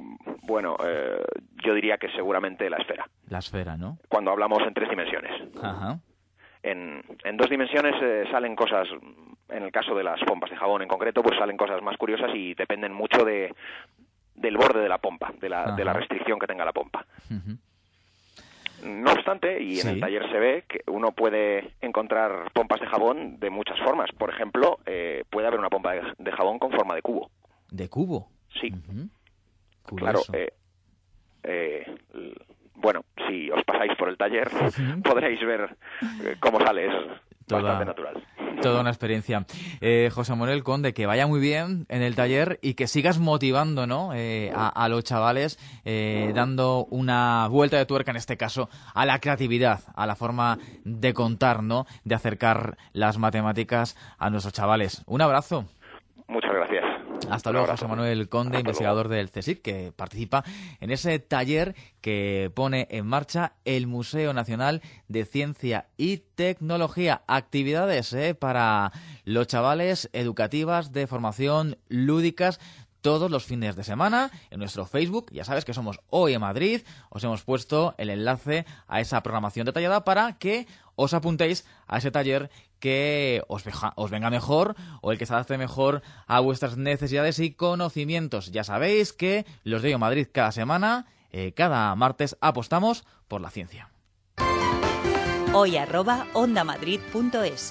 Bueno, eh, yo diría que seguramente la esfera. La esfera, ¿no? Cuando hablamos en tres dimensiones. Ajá. En, en dos dimensiones eh, salen cosas, en el caso de las pompas de jabón en concreto, pues salen cosas más curiosas y dependen mucho de del borde de la pompa, de la, de la restricción que tenga la pompa. Uh-huh. No obstante, y en Sí. el taller se ve que uno puede encontrar pompas de jabón de muchas formas. Por ejemplo, eh, puede haber una pompa de, de jabón con forma de cubo. ¿De cubo? Sí. Uh-huh. Claro, eh, eh, bueno, si os pasáis por el taller podréis ver eh, cómo sale, es Toda, bastante natural. Toda una experiencia. Eh, José Manuel Conde, que vaya muy bien en el taller y que sigas motivando, ¿no? eh, a, a los chavales, eh, dando una vuelta de tuerca, en este caso, a la creatividad, a la forma de contar, ¿no? De acercar las matemáticas a nuestros chavales. Un abrazo. Muchas gracias. Hasta luego, José Manuel Conde, investigador del CSIC, que participa en ese taller que pone en marcha el Museo Nacional de Ciencia y Tecnología. Actividades eh, para los chavales, educativas, de formación, lúdicas, todos los fines de semana en nuestro Facebook. Ya sabes que somos Hoy en Madrid. Os hemos puesto el enlace a esa programación detallada para que os apuntéis a ese taller que os, veja, os venga mejor o el que se adapte mejor a vuestras necesidades y conocimientos. Ya sabéis que los de Hoy en Madrid cada semana, eh, cada martes, apostamos por la ciencia. Hoy arroba ondamadrid punto es.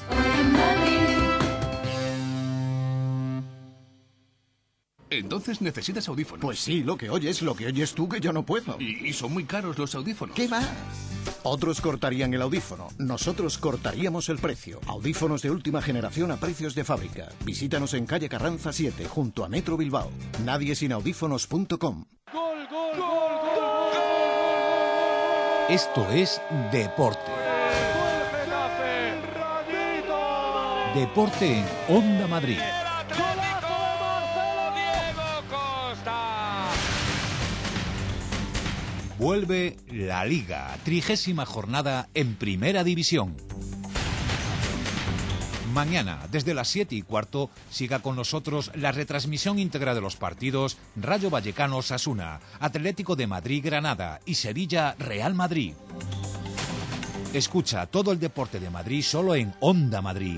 Entonces necesitas audífonos. Pues sí, lo que oyes, lo que oyes tú que yo no puedo. Y, y son muy caros los audífonos. ¿Qué va? Otros cortarían el audífono, nosotros cortaríamos el precio. Audífonos de última generación a precios de fábrica. Visítanos en calle Carranza siete, junto a Metro Bilbao. Nadie sin audífonos punto com. ¡Gol, gol, gol, gol! Esto es Deporte. Deporte en Onda Madrid. Vuelve la Liga, trigésima jornada en Primera División. Mañana, desde las siete y cuarto, siga con nosotros la retransmisión íntegra de los partidos Rayo Vallecano-Osasuna, Atlético de Madrid-Granada y Sevilla-Real Madrid. Escucha todo el deporte de Madrid solo en Onda Madrid.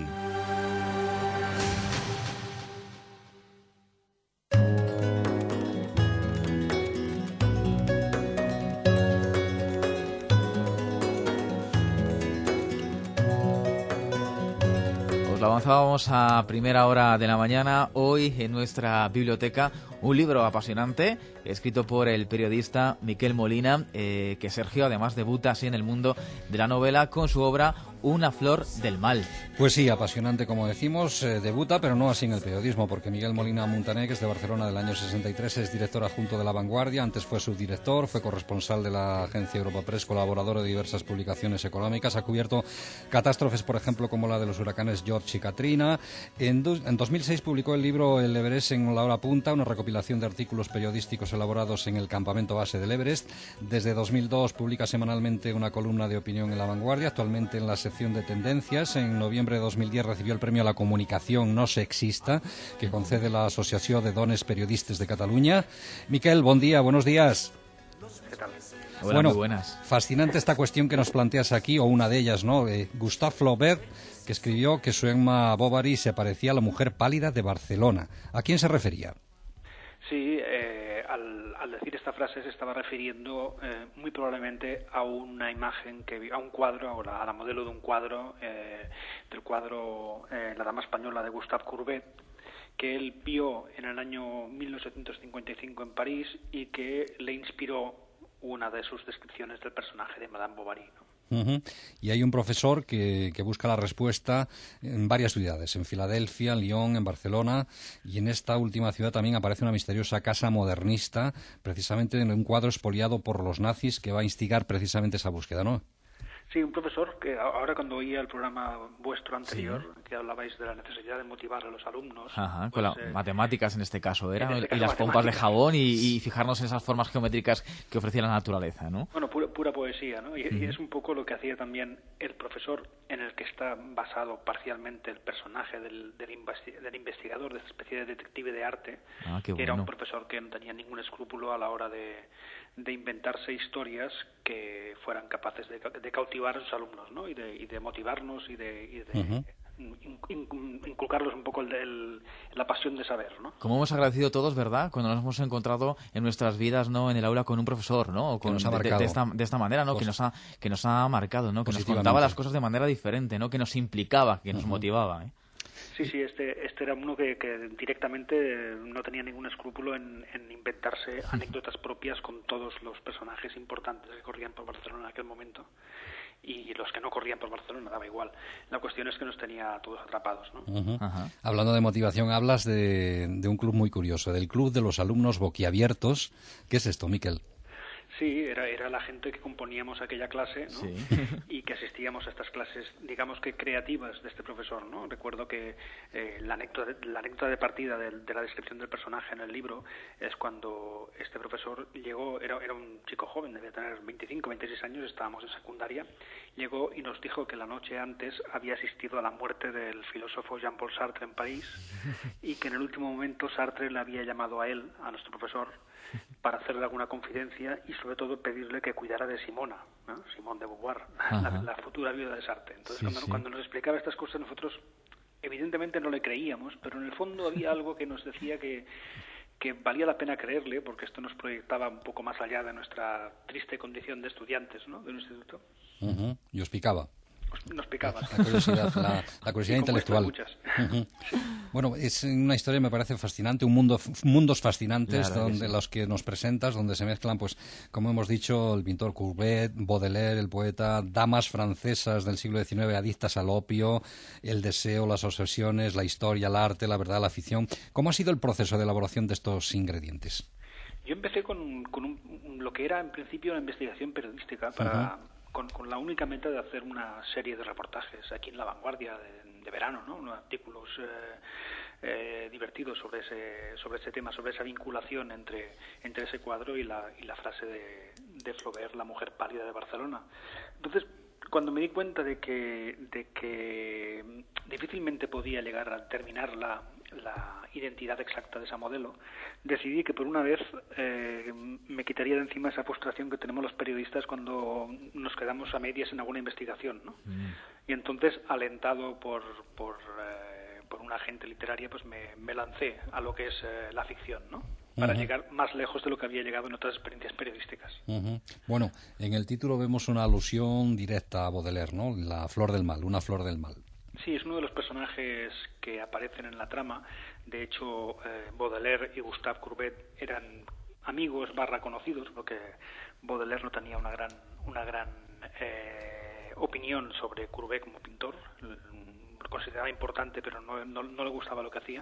Avanzábamos a primera hora de la mañana. Hoy en nuestra biblioteca un libro apasionante escrito por el periodista Miquel Molina, eh, que Sergio además debuta así en el mundo de la novela con su obra Una flor del mal. Pues sí, apasionante como decimos, eh, debuta, pero no así en el periodismo, porque Miguel Molina Muntané, que es de Barcelona del año sesenta y tres, es director adjunto de La Vanguardia, antes fue subdirector, fue corresponsal de la agencia Europa Press, colaborador de diversas publicaciones económicas, ha cubierto catástrofes, por ejemplo, como la de los huracanes George y Katrina. En, do, en dos mil seis publicó el libro El Everest en la hora punta, una recopilación de artículos periodísticos elaborados en el campamento base del Everest. Desde dos mil dos publica semanalmente una columna de opinión en La Vanguardia, actualmente en la sección de tendencias. En noviembre de dos mil diez recibió el premio a la comunicación no sexista que concede la Asociación de Dones Periodistes de Cataluña. Miquel, buen día, buenos días. ¿Qué tal? Hola, bueno, muy buenas. Fascinante esta cuestión que nos planteas aquí, o una de ellas, ¿no? Eh, Gustave Flaubert, que escribió que su Emma Bovary se parecía a la mujer pálida de Barcelona. ¿A quién se refería? Sí, eh, al, al decir esta frase se estaba refiriendo eh, muy probablemente a una imagen, que a un cuadro, a la, a la modelo de un cuadro, eh, del cuadro eh, La Dama Española de Gustave Courbet, que él vio en el año mil novecientos cincuenta y cinco en París y que le inspiró una de sus descripciones del personaje de Madame Bovary, ¿no? Uh-huh. Y hay un profesor que, que busca la respuesta en varias ciudades, en Filadelfia, en Lyon, en Barcelona, y en esta última ciudad también aparece una misteriosa casa modernista, precisamente en un cuadro expoliado por los nazis que va a instigar precisamente esa búsqueda, ¿no? Sí, un profesor que ahora cuando oía el programa vuestro anterior, sí, que hablabais de la necesidad de motivar a los alumnos. Ajá, pues, con las eh, matemáticas en este caso, ¿era? en este caso, y las pompas de jabón y, sí, y fijarnos en esas formas geométricas que ofrecía la naturaleza, ¿no? Bueno, pura, pura poesía, ¿no? Y, Uh-huh. y es un poco lo que hacía también el profesor, en el que está basado parcialmente el personaje del, del, investi- del investigador, de esta especie de detective de arte, Ah, qué que era bueno. un profesor que no tenía ningún escrúpulo a la hora de, de inventarse historias que fueran capaces de, de cautivar a sus alumnos, ¿no? Y de, y de motivarnos y de, y de Uh-huh. in- in- inculcarlos un poco el, el- la pasión de saber, ¿no? Como hemos agradecido todos, ¿verdad? Cuando nos hemos encontrado en nuestras vidas, ¿no? En el aula con un profesor, ¿no? O con, nos ha de- de, marcado. de esta, de esta manera, ¿no? Pues- que nos ha que nos ha marcado, ¿no? Que nos Positivamente. contaba las cosas de manera diferente, ¿no? Que nos implicaba, que nos Uh-huh. motivaba, ¿eh? Sí, sí, este, este era uno que, que directamente no tenía ningún escrúpulo en, en inventarse anécdotas propias con todos los personajes importantes que corrían por Barcelona en aquel momento, y los que no corrían por Barcelona, daba igual. La cuestión es que nos tenía a todos atrapados, ¿no? Ujú. Hablando de motivación, hablas de, de un club muy curioso, del Club de los Alumnos Boquiabiertos. ¿Qué es esto, Miquel? Sí, era, era la gente que componíamos aquella clase, ¿no? Sí. Y que asistíamos a estas clases, digamos que creativas de este profesor, ¿no? Recuerdo que eh, la, anécdota, la anécdota de partida de, de la descripción del personaje en el libro es cuando este profesor llegó, era, era un chico joven, debía tener veinticinco, veintiséis años, estábamos en secundaria, llegó y nos dijo que la noche antes había asistido a la muerte del filósofo Jean-Paul Sartre en París y que en el último momento Sartre le había llamado a él, a nuestro profesor, para hacerle alguna confidencia y sobre todo pedirle que cuidara de Simona, ¿no? Simone de Beauvoir, la, la futura viuda de Sartre. Entonces, Sí, cuando, sí. cuando nos explicaba estas cosas, nosotros evidentemente no le creíamos, pero en el fondo había algo que nos decía que, que valía la pena creerle, porque esto nos proyectaba un poco más allá de nuestra triste condición de estudiantes, ¿no? Del instituto. Ujú. Y os picaba. Nos picaba. La curiosidad, la, la curiosidad Y como intelectual. estas Ujú. Bueno, es una historia, me parece fascinante, un mundo, mundos fascinantes Claro que donde sí. los que nos presentas, donde se mezclan, pues, como hemos dicho, el pintor Courbet, Baudelaire, el poeta, damas francesas del siglo diecinueve adictas al opio, el deseo, las obsesiones, la historia, el arte, la verdad, la ficción. ¿Cómo ha sido el proceso de elaboración de estos ingredientes? Yo empecé con, con un- lo que era en principio una investigación periodística para, con, con la única meta de hacer una serie de reportajes aquí en La Vanguardia de, de verano, ¿no? Unos artículos eh, eh, divertidos sobre ese sobre ese tema, sobre esa vinculación entre entre ese cuadro y la y la frase de, de Flaubert, la mujer pálida de Barcelona. Entonces, cuando me di cuenta de que de que difícilmente podía llegar a determinar la, la identidad exacta de esa modelo, decidí que por una vez eh, me quitaría de encima esa frustración que tenemos los periodistas cuando nos quedamos a medias en alguna investigación, ¿no? Y entonces, alentado por por, eh, por una agente literaria, pues me, me lancé a lo que es eh, la ficción, ¿no? Para Ujú. llegar más lejos de lo que había llegado en otras experiencias periodísticas. Ujú. Bueno, en el título vemos una alusión directa a Baudelaire, ¿no? La flor del mal, una flor del mal. Sí, es uno de los personajes que aparecen en la trama. De hecho, eh, Baudelaire y Gustave Courbet eran amigos barra conocidos, porque Baudelaire no tenía una gran una gran eh, opinión sobre Courbet como pintor. Lo consideraba importante, pero no, no, no le gustaba lo que hacía.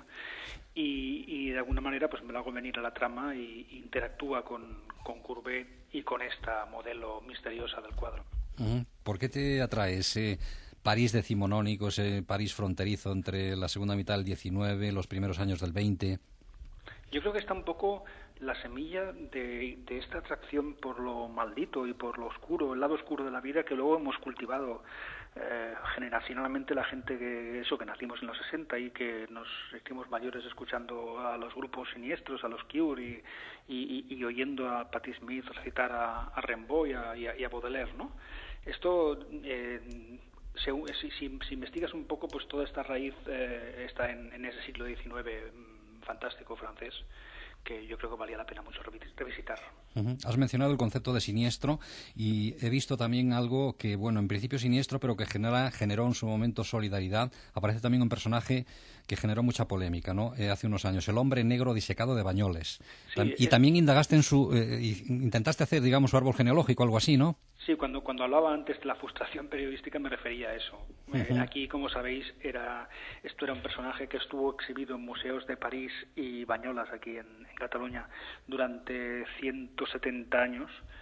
Y, y de alguna manera pues me lo hago venir a la trama y, y interactúa con, con Courbet y con esta modelo misteriosa del cuadro. Ujú. ¿Por qué te atrae ese París decimonónico, ese París fronterizo entre la segunda mitad del diecinueve, los primeros años del veinte? Yo creo que está un poco la semilla de, de esta atracción por lo maldito y por lo oscuro, el lado oscuro de la vida que luego hemos cultivado eh, generacionalmente la gente que eso que nacimos en los sesenta y que nos hicimos mayores escuchando a los grupos siniestros, a los Cure y, y, y, y oyendo a Patti Smith recitar a, a Rimbaud y a, y a, y a Baudelaire, ¿no? Esto eh, se, si, si, si investigas un poco, pues toda esta raíz eh, está en, en ese siglo diecinueve mm, fantástico francés, que yo creo que valía la pena mucho revisitar. Uh-huh. Has mencionado el concepto de siniestro y he visto también algo que, bueno, en principio siniestro, pero que genera, generó en su momento solidaridad. Aparece también un personaje que generó mucha polémica, ¿no? Eh, hace unos años, el hombre negro disecado de Bañoles. Sí, Tam- y es... también indagaste en su... Eh, intentaste hacer, digamos, su árbol genealógico, algo así, ¿no? Sí, cuando, cuando hablaba antes de la frustración periodística me refería a eso. Uh-huh. Eh, aquí, como sabéis, era esto era un personaje que estuvo exhibido en museos de París y Bañolas, aquí en, en Cataluña, durante ciento setenta años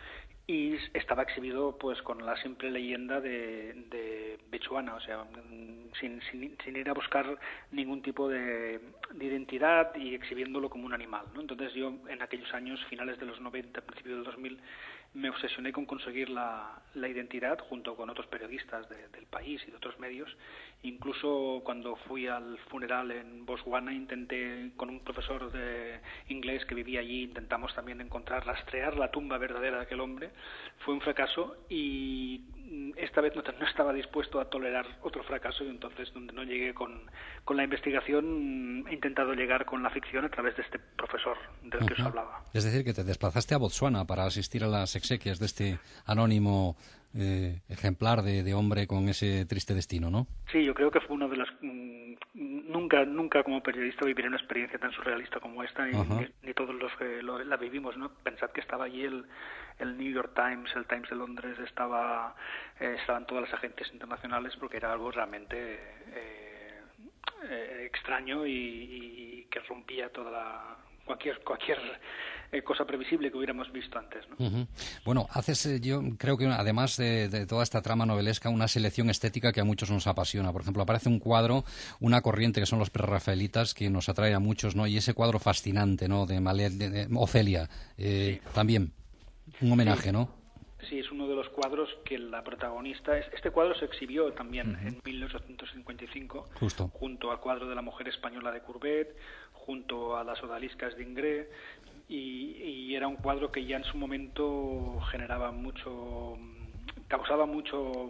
y estaba exhibido pues con la simple leyenda de, de Bechuana, o sea, sin, sin, sin ir a buscar ningún tipo de, de identidad y exhibiéndolo como un animal, ¿no? Entonces yo en aquellos años, finales de los noventa, principios del dos mil, me obsesioné con conseguir la, la identidad junto con otros periodistas de, del país y de otros medios. Incluso cuando fui al funeral en Botswana, intenté, con un profesor de inglés que vivía allí, intentamos también encontrar, rastrear la tumba verdadera de aquel hombre. Fue un fracaso y esta vez no, no estaba dispuesto a tolerar otro fracaso, y entonces donde no llegué con, con la investigación, he intentado llegar con la ficción a través de este profesor del uh-huh. que os hablaba. Es decir, que te desplazaste a Botsuana para asistir a las exequias de este anónimo eh, ejemplar de, de hombre con ese triste destino, ¿no? Sí, yo creo que fue una de las... Mmm, nunca nunca como periodista viviré una experiencia tan surrealista como esta, y uh-huh. ni, ni todos los que lo, la vivimos, ¿no? Pensad que estaba allí el, el New York Times, el Times de Londres, estaba eh, estaban todas las agencias internacionales, porque era algo realmente eh, eh, extraño y, y que rompía toda la... cualquier cualquier eh, cosa previsible que hubiéramos visto antes, ¿no? Uh-huh. Bueno, haces, eh, yo creo que además de, de toda esta trama novelesca, una selección estética que a muchos nos apasiona. Por ejemplo, aparece un cuadro, una corriente que son los prerrafaelitas, que nos atrae a muchos, ¿no? Y ese cuadro fascinante, ¿no? De, Malé, de, de Ofelia, eh, sí. También un homenaje, ¿no? Sí, es uno de los cuadros que la protagonista... Este cuadro se exhibió también uh-huh. en mil ochocientos cincuenta y cinco, Justo. junto al cuadro de la mujer española de Courbet, junto a las odaliscas de Ingres, y, y era un cuadro que ya en su momento generaba mucho... causaba mucho...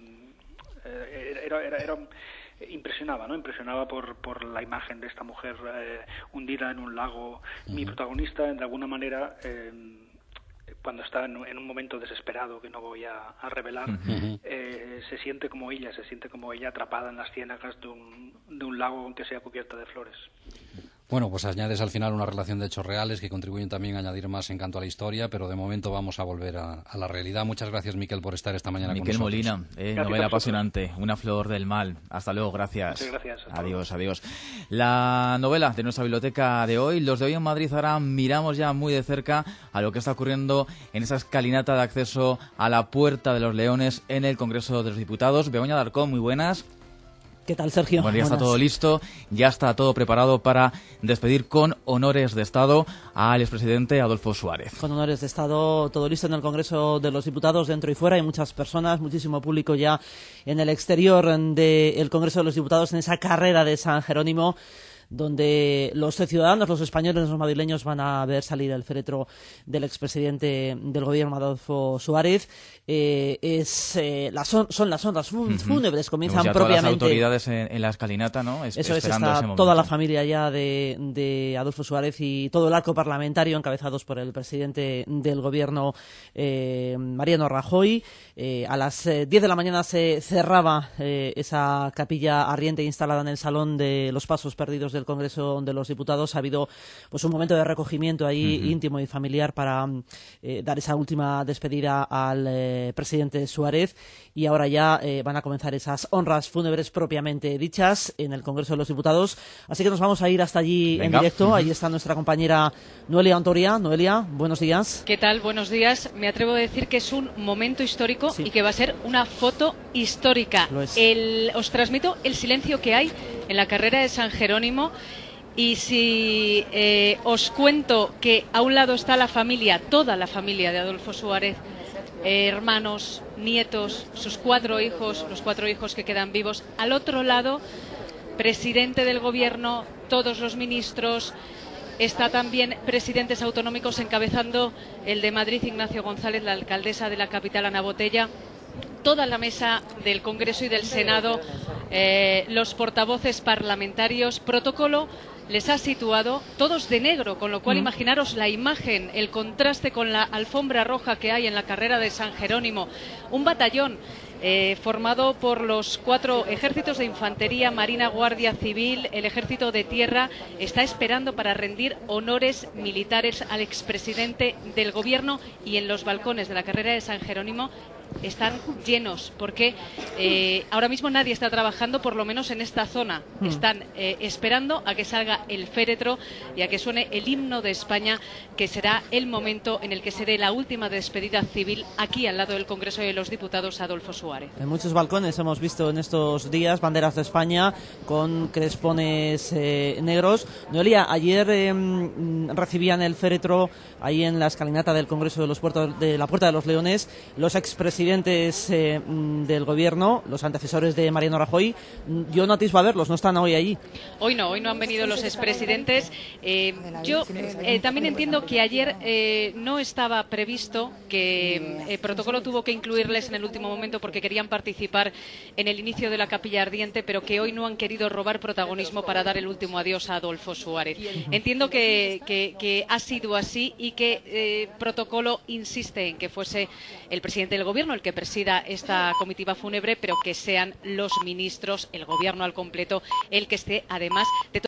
Eh, era, era, era, impresionaba, ¿no? Impresionaba por, por la imagen de esta mujer eh, hundida en un lago. Uh-huh. Mi protagonista, de alguna manera... Eh, cuando está en, en un momento desesperado que no voy a, a revelar, uh-huh. eh, se siente como ella, se siente como ella atrapada en las ciénagas de un, de un lago aunque sea cubierta de flores. Bueno, pues añades al final una relación de hechos reales que contribuyen también a añadir más encanto a la historia, pero de momento vamos a volver a, a la realidad. Muchas gracias, Miquel, por estar esta mañana Miquel con nosotros. Molina, eh, novela apasionante, Una flor del mal. Hasta luego, gracias. Muchas gracias. Adiós, adiós. La novela de nuestra biblioteca de hoy, Los de hoy en Madrid. Ahora miramos ya muy de cerca a lo que está ocurriendo en esa escalinata de acceso a la Puerta de los Leones en el Congreso de los Diputados. Begoña Darcón, muy buenas. ¿Qué tal, Sergio? Bueno, ya Buenas. está todo listo, ya está todo preparado para despedir con honores de Estado al expresidente Adolfo Suárez. Con honores de Estado, todo listo en el Congreso de los Diputados, dentro y fuera. Hay muchas personas, muchísimo público ya en el exterior del Congreso de los Diputados, en esa carrera de San Jerónimo, donde los ciudadanos, los españoles, los madrileños van a ver salir el féretro del expresidente del gobierno, Adolfo Suárez. Eh, es, eh, las son, son las honras fúnebres, uh-huh. comienzan ya propiamente. Todas las autoridades en, en la escalinata, ¿no? Es, Eso es, esperando está ese momento. Toda la familia ya de, de Adolfo Suárez y todo el arco parlamentario, encabezados por el presidente del gobierno, eh, Mariano Rajoy. Eh, a las eh, diez de la mañana se cerraba eh, esa capilla ardiente instalada en el Salón de los Pasos Perdidos del Congreso de los Diputados. Ha habido pues un momento de recogimiento ahí uh-huh. íntimo y familiar para eh, dar esa última despedida al eh, presidente Suárez, y ahora ya eh, van a comenzar esas honras fúnebres propiamente dichas en el Congreso de los Diputados. Así que nos vamos a ir hasta allí Venga. en directo. Uh-huh. Ahí está nuestra compañera Noelia Ontoria. Noelia, buenos días. ¿Qué tal? Buenos días. Me atrevo a decir que es un momento histórico sí. y que va a ser una foto histórica. Lo es. El, os transmito el silencio que hay en la carrera de San Jerónimo. Y si eh, os cuento que a un lado está la familia, toda la familia de Adolfo Suárez, eh, hermanos, nietos, sus cuatro hijos, los cuatro hijos que quedan vivos, al otro lado, presidente del gobierno, todos los ministros, está también presidentes autonómicos, encabezando el de Madrid, Ignacio González, la alcaldesa de la capital, Ana Botella, toda la mesa del Congreso y del Senado, eh, los portavoces parlamentarios. Protocolo les ha situado todos de negro, con lo cual mm. imaginaros la imagen, el contraste con la alfombra roja que hay en la carrera de San Jerónimo. Un batallón eh, formado por los cuatro ejércitos de infantería, marina, guardia civil, el ejército de tierra, está esperando para rendir honores militares al expresidente del gobierno, y en los balcones de la carrera de San Jerónimo están llenos porque eh, ahora mismo nadie está trabajando, por lo menos en esta zona. Mm. Están eh, esperando a que salga el féretro y a que suene el himno de España, que será el momento en el que se dé la última despedida civil aquí al lado del Congreso de los Diputados, Adolfo Suárez. En muchos balcones hemos visto en estos días banderas de España con crespones eh, negros. Noelia, ayer eh, recibían el féretro ahí en la escalinata del Congreso de, los Puertos, de la Puerta de los Leones los expresidentes eh, del Gobierno, los antecesores de Mariano Rajoy. Yo no atisbo a verlos, no están hoy allí. Hoy no, hoy no han venido los expresidentes. Eh, yo eh, también entiendo que ayer eh, no estaba previsto, que el protocolo tuvo que incluirles en el último momento porque querían participar en el inicio de la capilla ardiente, pero que hoy no han querido robar protagonismo para dar el último adiós a Adolfo Suárez. Entiendo que, que, que ha sido así y que eh, protocolo insiste en que fuese el presidente del Gobierno el que presida esta comitiva fúnebre, pero que sean los ministros, el Gobierno al completo, el que esté además de